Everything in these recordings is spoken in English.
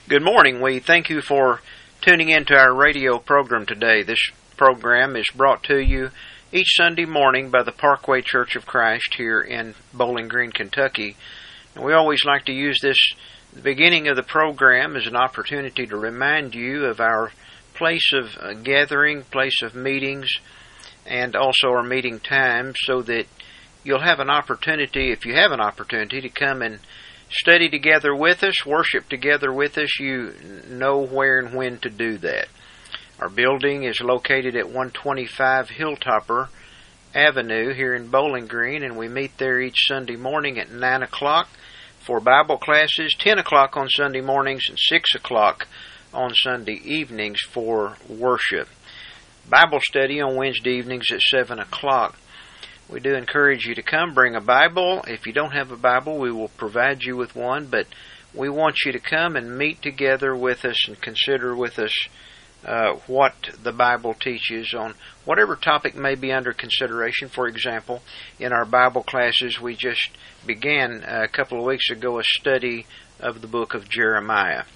Good morning. We thank you for tuning into our radio program today. This program is brought to you each Sunday morning by the Parkway Church of Christ here in Bowling Green, Kentucky. And we always like to use the beginning of the program as an opportunity to remind you of our place of gathering, place of meetings, and also our meeting times, so that you'll have an opportunity, if you have an opportunity, to come and study together with us, worship together with us. You know where and when to do that. Our building is located at 125 Hilltopper Avenue here in Bowling Green, and we meet there each Sunday morning at 9 o'clock for Bible classes, 10 o'clock on Sunday mornings, and 6 o'clock on Sunday evenings for worship. Bible study on Wednesday evenings at 7 o'clock. We do encourage you to come, bring a Bible. If you don't have a Bible, we will provide you with one, but we want you to come and meet together with us and consider with us what the Bible teaches on whatever topic may be under consideration. For example, in our Bible classes, we just began a couple of weeks ago a study of the book of Jeremiah.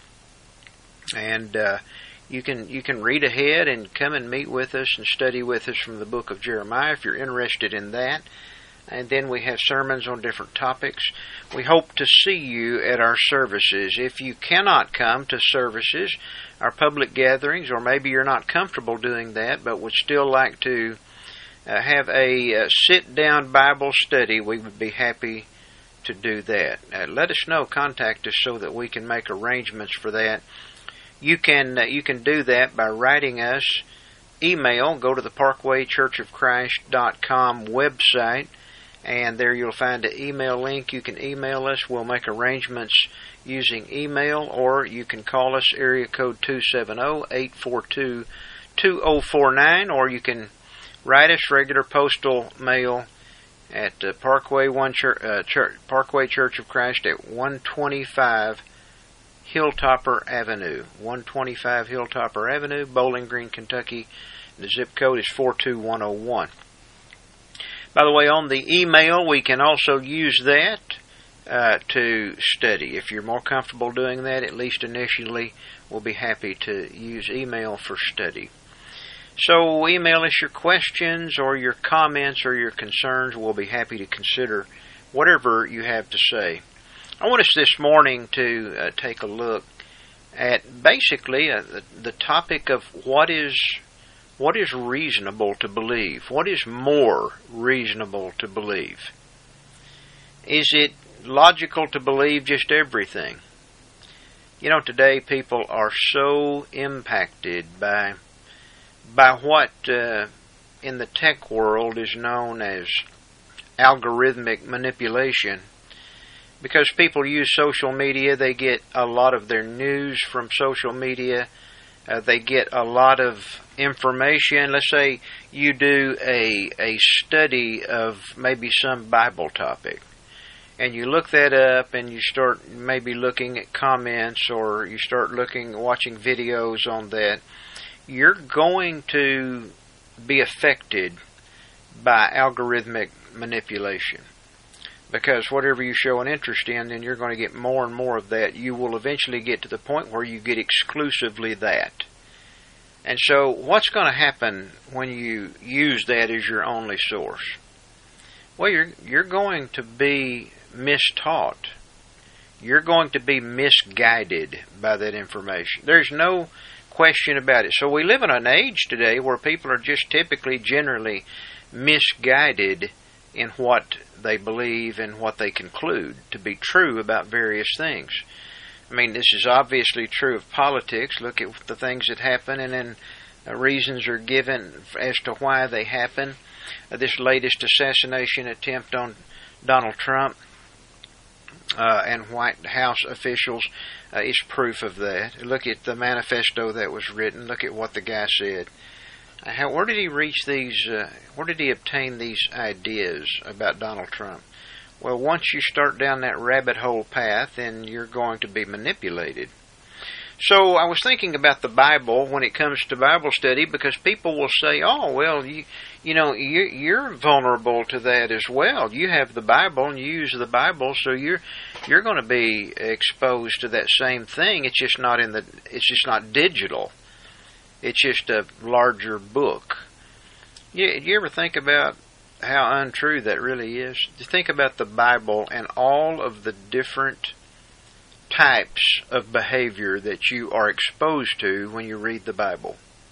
And you can read ahead and come and meet with us and study with us from the book of Jeremiah if you're interested in that. And then we have sermons on different topics. We hope to see you at our services. If you cannot come to services, our public gatherings, or maybe you're not comfortable doing that but would still like to have a sit-down Bible study, we would be happy to do that. Let us know. Contact us so that we can make arrangements for that. You can do that by writing us email. Go to the ParkwayChurchofChrist.com website, and there you'll find an email link. You can email us. We'll make arrangements using email, or you can call us, area code 270-842-2049, or you can write us regular postal mail at Parkway Church of Christ at 125 Hilltopper Avenue, 125 Hilltopper Avenue, Bowling Green, Kentucky. The zip code is 42101. By the way, on the email, we can also use that to study. If you're more comfortable doing that, at least initially, we'll be happy to use email for study. So email us your questions or your comments or your concerns. We'll be happy to consider whatever you have to say. I want us this morning to take a look at basically the topic of what is reasonable to believe. What is more reasonable to believe? Is it logical to believe just everything? You know, today people are so impacted by what in the tech world is known as algorithmic manipulation. Because people use social media, they get a lot of their news from social media. They get a lot of information. Let's say you do a study of maybe some Bible topic, and you look that up, and you start maybe looking at comments, or you start watching videos on that. You're going to be affected by algorithmic manipulation. Because whatever you show an interest in, then you're going to get more and more of that. You will eventually get to the point where you get exclusively that. And so what's going to happen when you use that as your only source? Well, you're going to be mistaught. You're going to be misguided by that information. There's no question about it. So we live in an age today where people are just typically, generally misguided in what they believe and what they conclude to be true about various things. I mean, this is obviously true of politics. Look at the things that happen, and then reasons are given as to why they happen. This latest assassination attempt on Donald Trump and White House officials is proof of that. Look at the manifesto that was written. Look at what the guy said. Where did he reach these? Where did he obtain these ideas about Donald Trump? Well, once you start down that rabbit hole path, then you're going to be manipulated. So I was thinking about the Bible when it comes to Bible study, because people will say, "Oh, well, you're vulnerable to that as well. You have the Bible and you use the Bible, so you're going to be exposed to that same thing. It's just not digital. It's just a larger book." You ever think about how untrue that really is? You think about the Bible and all of the different types of behavior that you are exposed to when you read the Bible.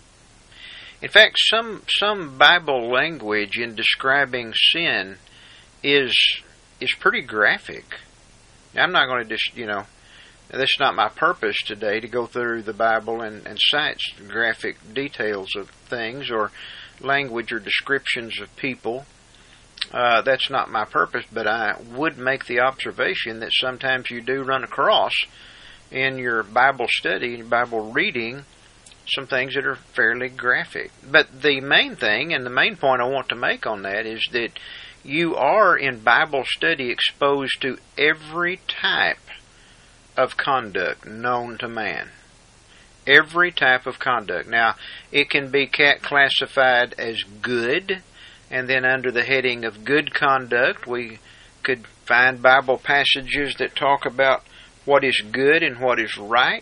In fact, some Bible language in describing sin is pretty graphic. Now, I'm not going to just, that's not my purpose today to go through the Bible and cite graphic details of things or language or descriptions of people. That's not my purpose, but I would make the observation that sometimes you do run across in your Bible study and Bible reading some things that are fairly graphic. But the main thing and the main point I want to make on that is that you are in Bible study exposed to every type of conduct known to man. Every type of conduct. Now, it can be classified as good, and then under the heading of good conduct, we could find Bible passages that talk about what is good and what is right.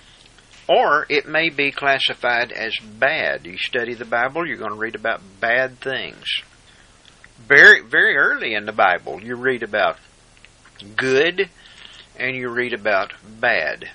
Or it may be classified as bad. You study the Bible, you're going to read about bad things. Very, very early in the Bible, you read about good and you read about bad.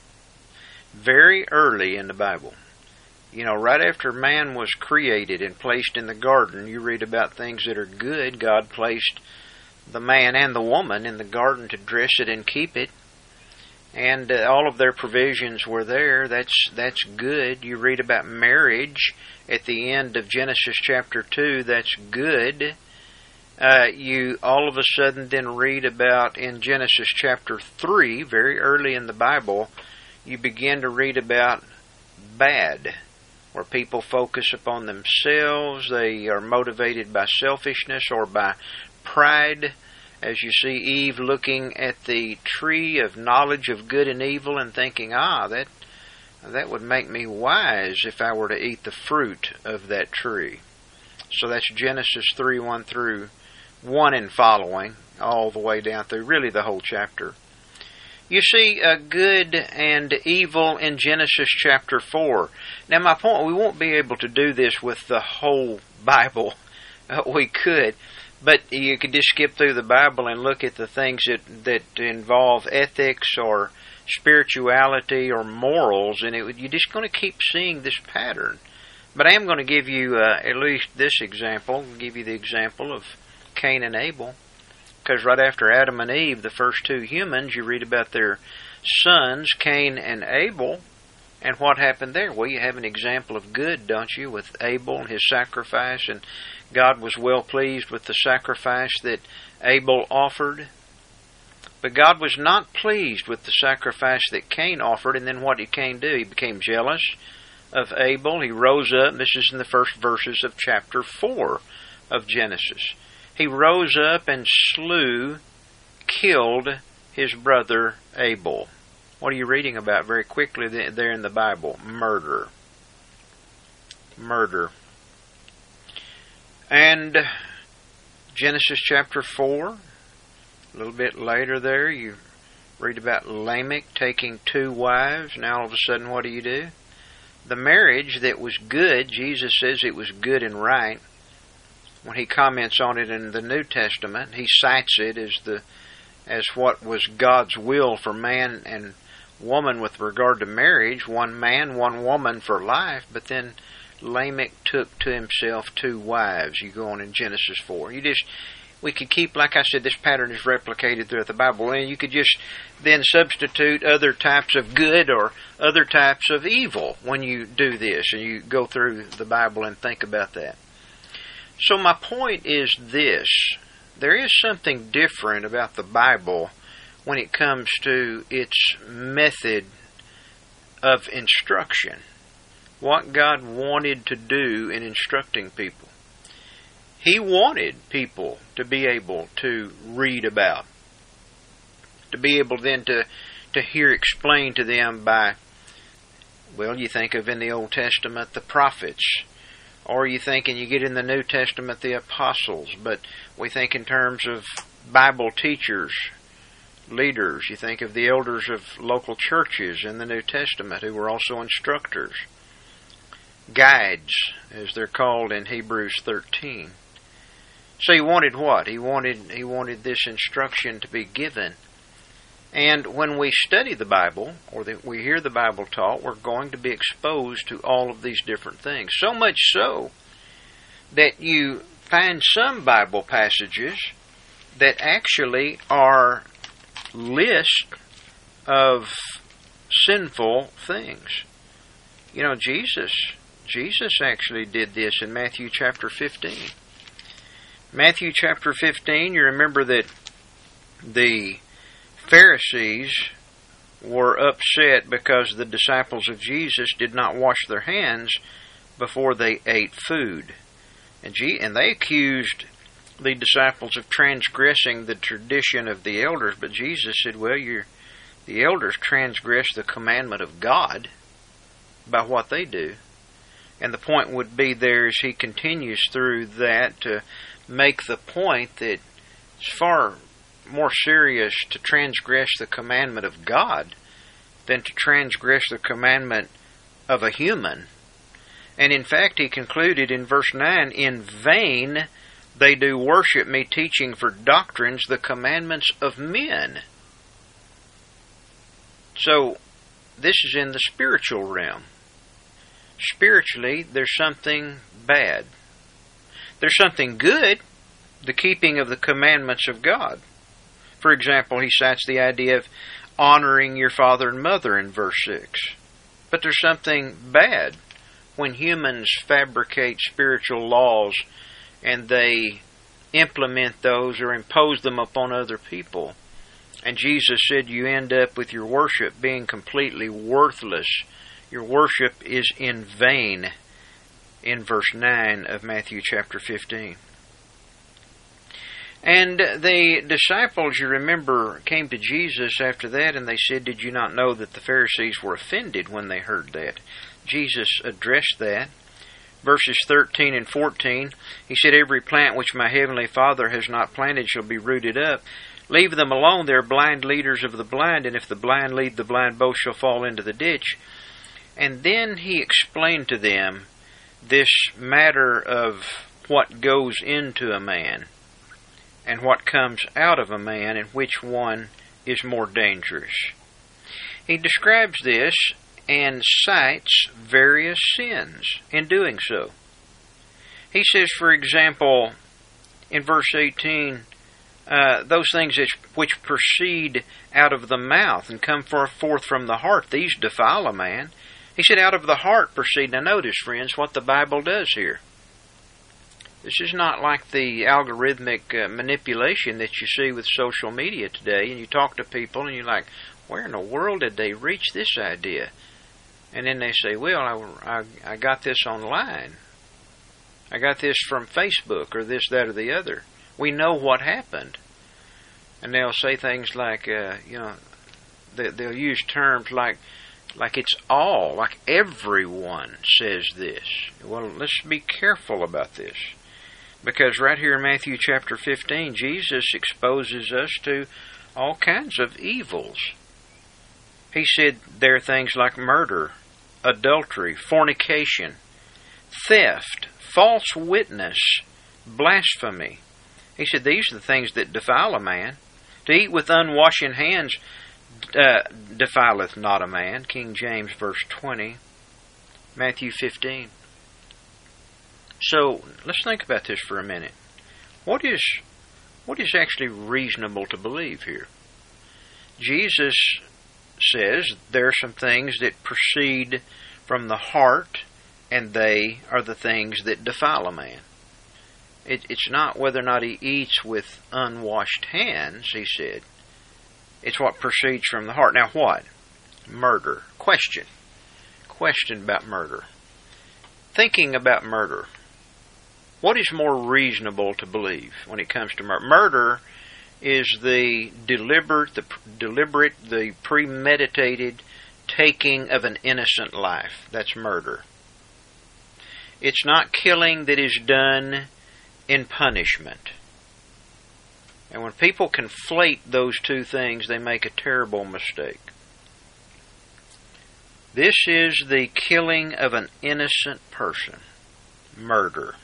Very early in the Bible. Right after man was created and placed in the garden, you read about things that are good. God placed the man and the woman in the garden to dress it and keep it. And all of their provisions were there. That's good. You read about marriage at the end of Genesis chapter 2. That's good. You all of a sudden then read about in Genesis chapter 3, very early in the Bible, you begin to read about bad, where people focus upon themselves. They are motivated by selfishness or by pride. As you see Eve looking at the tree of knowledge of good and evil and thinking, that would make me wise if I were to eat the fruit of that tree. So that's Genesis 3, 1 through 1 and following, all the way down through really the whole chapter. You see good and evil in Genesis chapter 4. Now my point, we won't be able to do this with the whole Bible. We could. But you could just skip through the Bible and look at the things that involve ethics or spirituality or morals, and you're just going to keep seeing this pattern. But I am going to give you at least this example. I'll give you the example of Cain and Abel. Because right after Adam and Eve, the first two humans, you read about their sons, Cain and Abel. And what happened there? Well, you have an example of good, don't you, with Abel and his sacrifice, and God was well pleased with the sacrifice that Abel offered. But God was not pleased with the sacrifice that Cain offered, and then what did Cain do? He became jealous of Abel. He rose up, this is in the first verses of chapter 4 of Genesis. He rose up and killed his brother Abel. What are you reading about very quickly there in the Bible? Murder. Murder. And Genesis chapter 4, a little bit later there, you read about Lamech taking 2 wives. Now all of a sudden, what do? The marriage that was good, Jesus says it was good and right. When he comments on it in the New Testament, he cites it as what was God's will for man and woman with regard to marriage, one man, one woman for life. But then Lamech took to himself 2 wives. You go on in Genesis 4. We could keep, like I said, this pattern is replicated throughout the Bible, and you could just then substitute other types of good or other types of evil when you do this, and you go through the Bible and think about that. So my point is this. There is something different about the Bible when it comes to its method of instruction. What God wanted to do in instructing people. He wanted people to be able to read about, to be able then to hear explained to them by Well, you think of in the Old Testament the prophets, or you think, and you get in the New Testament, the apostles, but we think in terms of Bible teachers, leaders. You think of the elders of local churches in the New Testament who were also instructors, guides, as they're called in Hebrews 13. So he wanted what? He wanted this instruction to be given. And when we study the Bible, or we hear the Bible taught, we're going to be exposed to all of these different things. So much so that you find some Bible passages that actually are lists of sinful things. You know, Jesus actually did this in Matthew chapter 15. Matthew chapter 15, you remember that the Pharisees were upset because the disciples of Jesus did not wash their hands before they ate food. And they accused the disciples of transgressing the tradition of the elders, but Jesus said, well, the elders transgress the commandment of God by what they do. And the point would be there as he continues through that to make the point that it's far more serious to transgress the commandment of God than to transgress the commandment of a human. And in fact, he concluded in verse 9, in vain they do worship me, teaching for doctrines the commandments of men. So, this is in the spiritual realm. Spiritually, there's something bad. There's something good, the keeping of the commandments of God. For example, he cites the idea of honoring your father and mother in verse 6. But there's something bad when humans fabricate spiritual laws and they implement those or impose them upon other people. And Jesus said you end up with your worship being completely worthless. Your worship is in vain in verse 9 of Matthew chapter 15. And the disciples, you remember, came to Jesus after that, and they said, did you not know that the Pharisees were offended when they heard that? Jesus addressed that. Verses 13 and 14, he said, every plant which my heavenly Father has not planted shall be rooted up. Leave them alone, they are blind leaders of the blind, and if the blind lead the blind, both shall fall into the ditch. And then he explained to them this matter of what goes into a man and what comes out of a man and which one is more dangerous. He describes this and cites various sins in doing so. He says, for example, in verse 18, those things which proceed out of the mouth and come forth from the heart, these defile a man. He said, out of the heart proceed. Now notice, friends, what the Bible does here. This is not like the algorithmic manipulation that you see with social media today, and you talk to people and you're like, where in the world did they reach this idea? And then they say, well, I got this online. I got this from Facebook or this, that, or the other. We know what happened. And they'll say things like, they'll use terms like it's all, like everyone says this. Well, let's be careful about this. Because right here in Matthew chapter 15, Jesus exposes us to all kinds of evils. He said there are things like murder, adultery, fornication, theft, false witness, blasphemy. He said these are the things that defile a man. To eat with unwashen hands defileth not a man. King James verse 20. Matthew 15. So let's think about this for a minute. What is actually reasonable to believe here? Jesus says there are some things that proceed from the heart, and they are the things that defile a man. It's not whether or not he eats with unwashed hands, he said. It's what proceeds from the heart. Now what? Murder. Question about murder. Thinking about murder. What is more reasonable to believe when it comes to murder? Murder is the deliberate, the premeditated taking of an innocent life. That's murder. It's not killing that is done in punishment. And when people conflate those two things, they make a terrible mistake. This is the killing of an innocent person. Murder.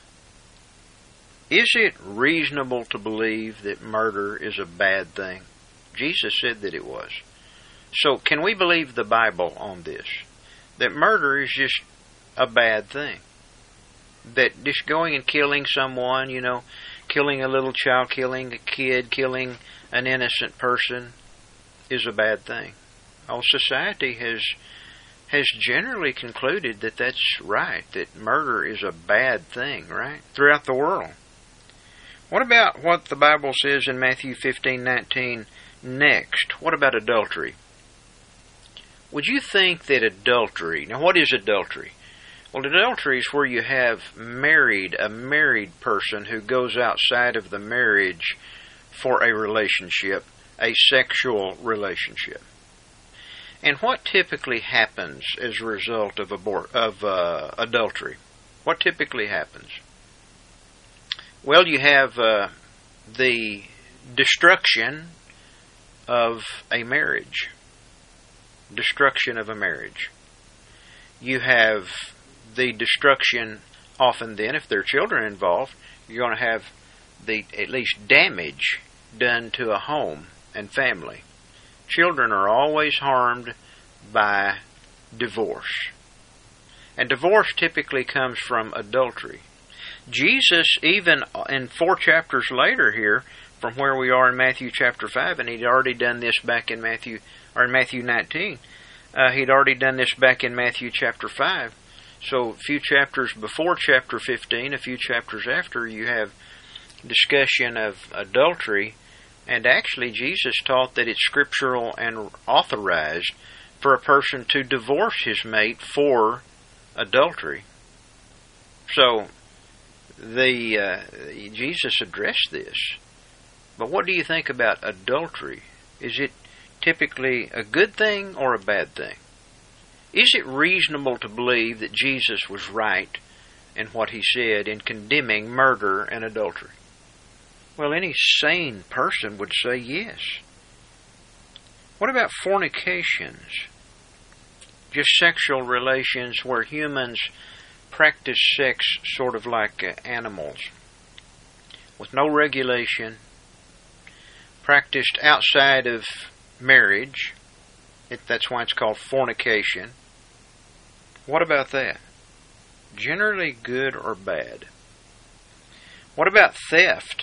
Is it reasonable to believe that murder is a bad thing? Jesus said that it was. So can we believe the Bible on this? That murder is just a bad thing? That just going and killing someone, killing a little child, killing a kid, killing an innocent person is a bad thing? Our society has generally concluded that that's right, that murder is a bad thing, right? Throughout the world. What about what the Bible says in Matthew 15:19 next? What about adultery? Would you think that adultery... Now, what is adultery? Well, adultery is where you have a married person who goes outside of the marriage for a relationship, a sexual relationship. And what typically happens as a result of adultery? What typically happens? Well, you have the destruction of a marriage. Destruction of a marriage. You have the destruction, often then, if there are children involved, you're going to have at least damage done to a home and family. Children are always harmed by divorce. And divorce typically comes from adultery. Jesus, even in 4 chapters later here, from where we are in Matthew chapter 5, and he'd already done this back in Matthew 19, he'd already done this back in Matthew chapter 5. So a few chapters before chapter 15, a few chapters after, you have discussion of adultery. And actually, Jesus taught that it's scriptural and authorized for a person to divorce his mate for adultery. So, Jesus addressed this. But what do you think about adultery? Is it typically a good thing or a bad thing? Is it reasonable to believe that Jesus was right in what he said in condemning murder and adultery? Well, any sane person would say yes. What about fornications? Just sexual relations where humans practice sex sort of like animals, with no regulation, practiced outside of marriage. That's why it's called fornication. What about that? Generally good or bad? What about theft?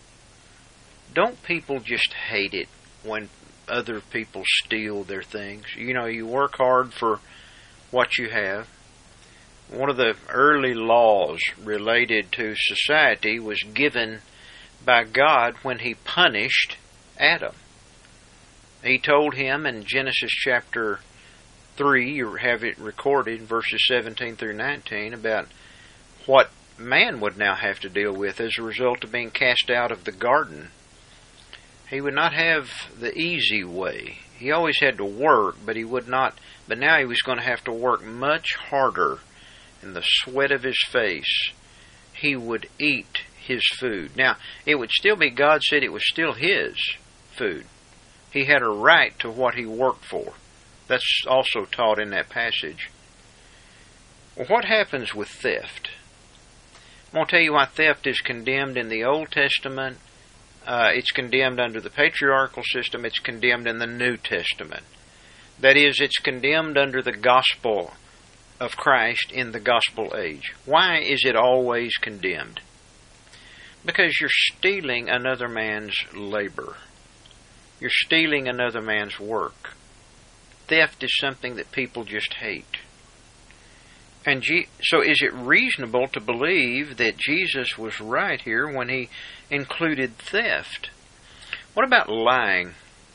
Don't people just hate it when other people steal their things? You work hard for what you have. One of the early laws related to society was given by God when he punished Adam. He told him in Genesis chapter 3, you have it recorded, verses 17 through 19, about what man would now have to deal with as a result of being cast out of the garden. He would not have the easy way. He always had to work, but now he was going to have to work much harder in the sweat of his face. He would eat his food. Now, it would still be, God said it was still his food. He had a right to what he worked for. That's also taught in that passage. Well, what happens with theft? I'm going to tell you why theft is condemned in the Old Testament. It's condemned under the patriarchal system. It's condemned in the New Testament. That is, it's condemned under the gospel of Christ in the gospel age. Why is it always condemned? Because you're stealing another man's labor. You're stealing another man's work. Theft is something that people just hate. And so is it reasonable to believe that Jesus was right here when he included theft? What about lying?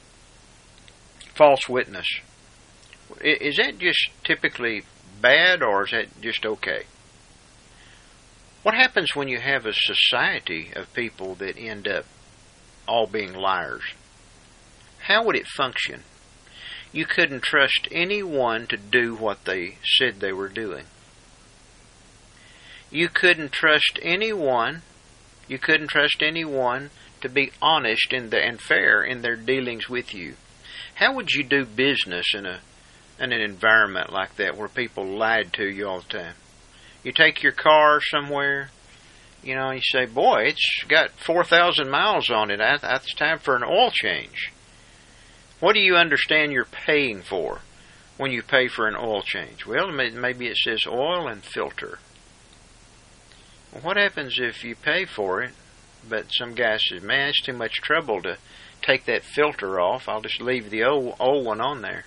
False witness. Is that just typically bad, or is that just okay? What happens when you have a society of people that end up all being liars? How would it function? you couldn't trust anyone to do what they said they were doing. You couldn't trust anyone to be honest and fair in their dealings with you. How would you do business in an environment like that where people lied to you all the time? You take your car somewhere, you say, boy, it's got 4,000 miles on it. It's time for an oil change. What do you understand you're paying for when you pay for an oil change? Well, maybe it says oil and filter. Well, what happens if you pay for it, but some guy says, man, it's too much trouble to take that filter off. I'll just leave the old one on there.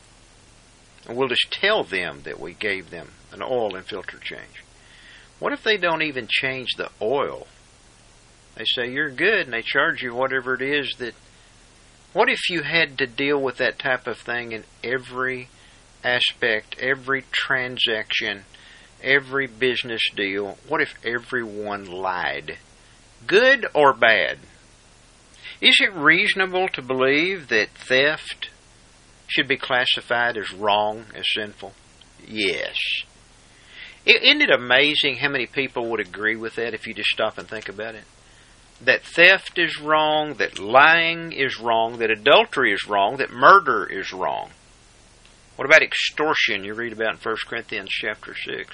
And we'll just tell them that we gave them an oil and filter change. What if they don't even change the oil? They say, you're good, and they charge you whatever it is that... What if you had to deal with that type of thing in every aspect, every transaction, every business deal? What if everyone lied? Good or bad? Is it reasonable to believe that theft should be classified as wrong, as sinful? Yes. Isn't it amazing how many people would agree with that if you just stop and think about it? That theft is wrong, that lying is wrong, that adultery is wrong, that murder is wrong. What about extortion you read about in 1 Corinthians chapter 6?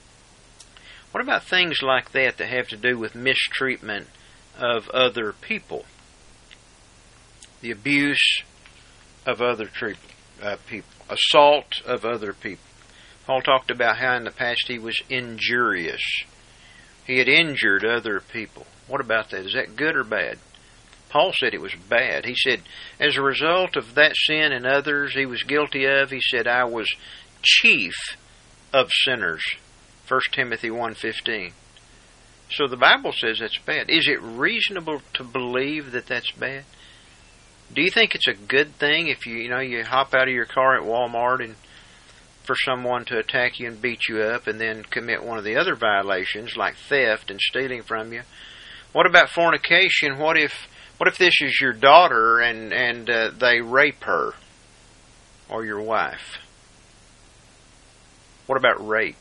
What about things like that have to do with mistreatment of other people? The abuse of other people, assault of other people. Paul talked about how in the past he was injurious. He had injured other people. What about that? Is that good or bad? Paul said it was bad. He said, as a result of that sin and others he was guilty of, he said, I was chief of sinners. 1 Timothy 1:15. So the Bible says that's bad. Is it reasonable to believe that that's bad? Do you think it's a good thing if you hop out of your car at Walmart and for someone to attack you and beat you up and then commit one of the other violations like theft and stealing from you? What about fornication? What if this is your daughter and they rape her or your wife? What about rape?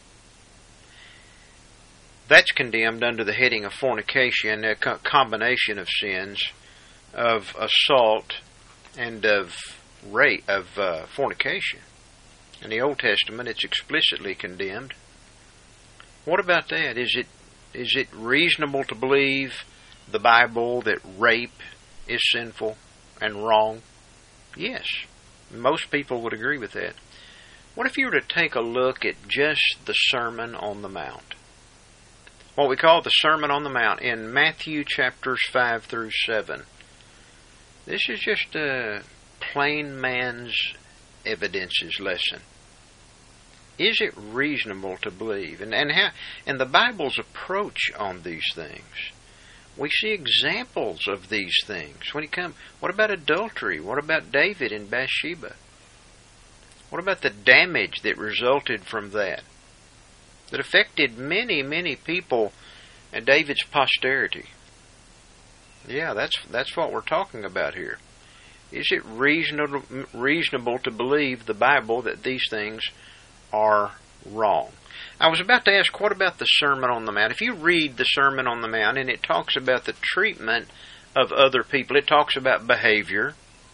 That's condemned under the heading of fornication, a combination of sins of assault and of rape, of fornication. In the Old Testament, it's explicitly condemned. What about that? Is it reasonable to believe the Bible that rape is sinful and wrong? Yes. Most people would agree with that. What if you were to take a look at just the Sermon on the Mount? What we call the Sermon on the Mount in Matthew chapters 5 through 7. This is just a plain man's evidences lesson. Is it reasonable to believe? And the Bible's approach on these things. We see examples of these things. What about adultery? What about David and Bathsheba? What about the damage that resulted from that affected many, many people and David's posterity? Yeah, that's what we're talking about here. Is it reasonable to believe the Bible that these things are wrong? I was about to ask, what about the Sermon on the Mount? If you read the Sermon on the Mount and it talks about the treatment of other people, it talks about behavior.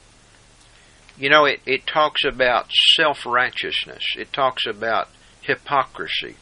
It talks about self-righteousness. It talks about hypocrisy.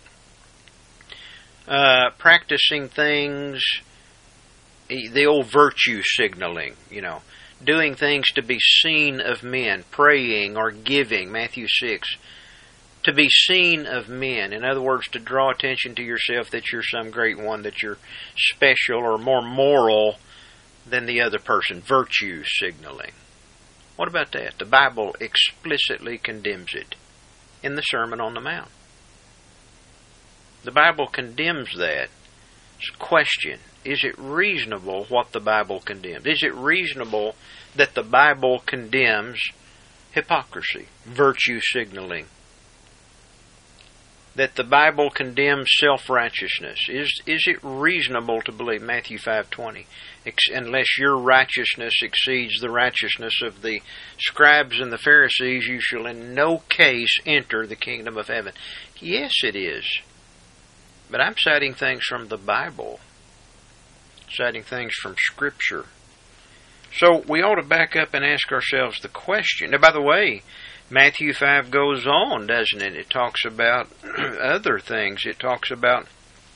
Practicing things, the old virtue signaling, doing things to be seen of men, praying or giving, Matthew 6, to be seen of men. In other words, to draw attention to yourself that you're some great one, that you're special or more moral than the other person, virtue signaling. What about that? The Bible explicitly condemns it in the Sermon on the Mount. The Bible condemns that. Question, is it reasonable what the Bible condemns? Is it reasonable that the Bible condemns hypocrisy, virtue signaling? that the Bible condemns self-righteousness? Is it reasonable to believe, Matthew 5:20, unless your righteousness exceeds the righteousness of the scribes and the Pharisees, you shall in no case enter the kingdom of heaven? Yes, it is. But I'm citing things from the Bible, citing things from Scripture. So we ought to back up and ask ourselves the question. Now, by the way, Matthew 5 goes on, doesn't it? It talks about other things. It talks about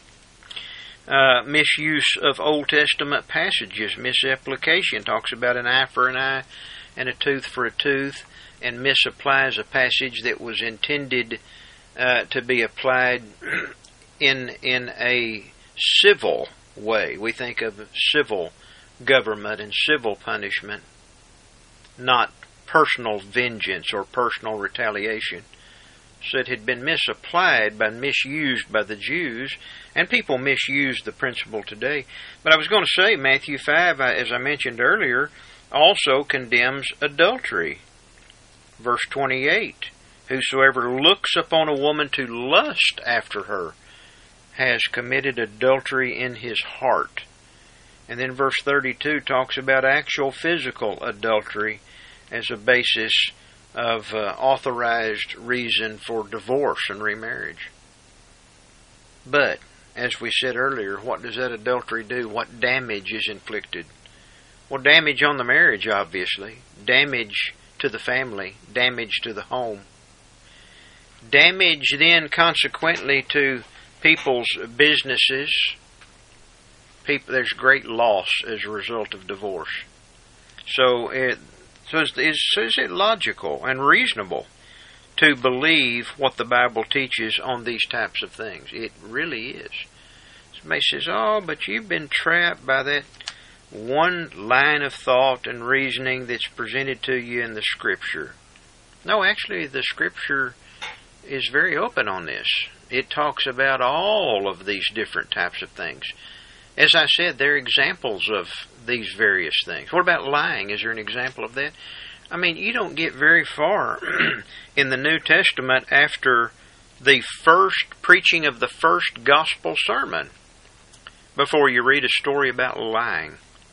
misuse of Old Testament passages, misapplication. It talks about an eye for an eye and a tooth for a tooth, and misapplies a passage that was intended to be applied in a civil way. We think of civil government and civil punishment, not personal vengeance or personal retaliation. So it had been misapplied, misused by the Jews, and people misuse the principle today. But I was going to say, Matthew 5, as I mentioned earlier, also condemns adultery. Verse 28, whosoever looks upon a woman to lust after her has committed adultery in his heart. And then verse 32 talks about actual physical adultery as a basis of authorized reason for divorce and remarriage. But, as we said earlier, what does that adultery do? What damage is inflicted? Well, damage on the marriage, obviously. Damage to the family. Damage to the home. Damage then, consequently, to people's businesses. There's great loss as a result of divorce. So is it logical and reasonable to believe what the Bible teaches on these types of things? It really is. Somebody says, oh, but you've been trapped by that one line of thought and reasoning that's presented to you in the Scripture. No, actually, the Scripture is very open on this. It talks about all of these different types of things. As I said, they're examples of these various things. What about lying? Is there an example of that? I mean, you don't get very far in the New Testament after the first preaching of the first gospel sermon before you read a story about lying.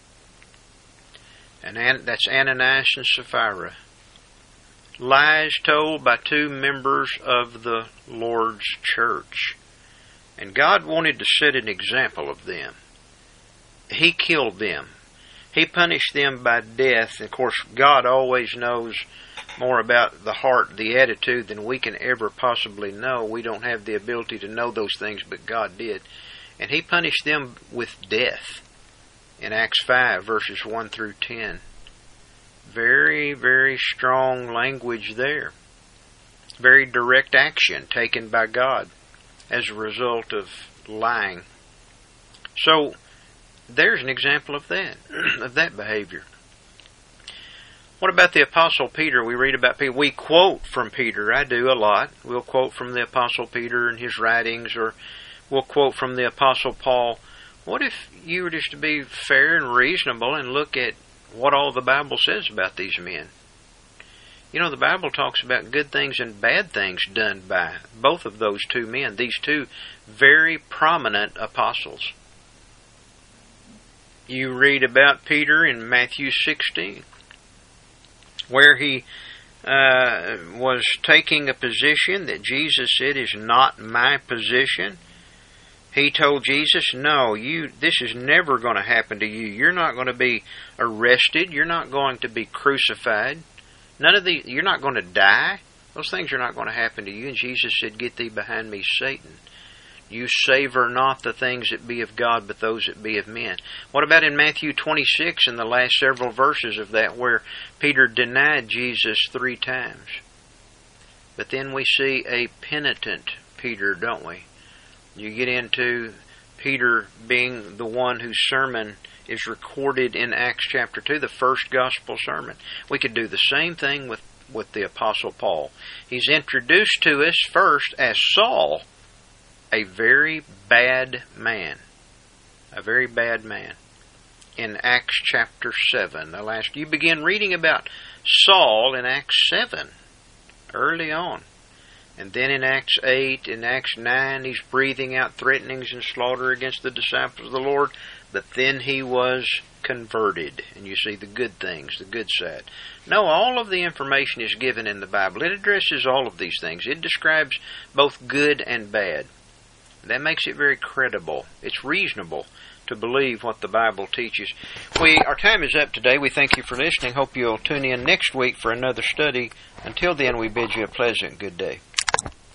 And that's Ananias and Sapphira. Lies told by two members of the Lord's church. And God wanted to set an example of them. He killed them. He punished them by death. Of course, God always knows more about the heart, the attitude, than we can ever possibly know. We don't have the ability to know those things, but God did. And He punished them with death in Acts 5, verses 1 through 10. Very, very strong language there. Very direct action taken by God as a result of lying. So, there's an example of that behavior. What about the Apostle Peter? We read about Peter. We quote from Peter. I do a lot. We'll quote from the Apostle Peter and his writings, or we'll quote from the Apostle Paul. What if you were just to be fair and reasonable and look at what all the Bible says about these men? You know, the Bible talks about good things and bad things done by both of those two men, these two very prominent apostles. You read about Peter in Matthew 16, where he was taking a position that Jesus said is not my position. He told Jesus, no, this is never going to happen to you. You're not going to be arrested. You're not going to be crucified. You're not going to die. Those things are not going to happen to you. And Jesus said, get thee behind me, Satan. You savor not the things that be of God, but those that be of men. What about in Matthew 26, in the last several verses of that, where Peter denied Jesus 3 times? But then we see a penitent Peter, don't we? You get into Peter being the one whose sermon is recorded in Acts chapter 2, the first gospel sermon. We could do the same thing with the Apostle Paul. He's introduced to us first as Saul, a very bad man. A very bad man. In Acts chapter 7. You begin reading about Saul in Acts 7. Early on. And then in Acts 8, in Acts 9, he's breathing out threatenings and slaughter against the disciples of the Lord. But then he was converted. And you see the good things, the good side. No, all of the information is given in the Bible. It addresses all of these things. It describes both good and bad. That makes it very credible. It's reasonable to believe what the Bible teaches. Our time is up today. We thank you for listening. Hope you'll tune in next week for another study. Until then, we bid you a pleasant good day.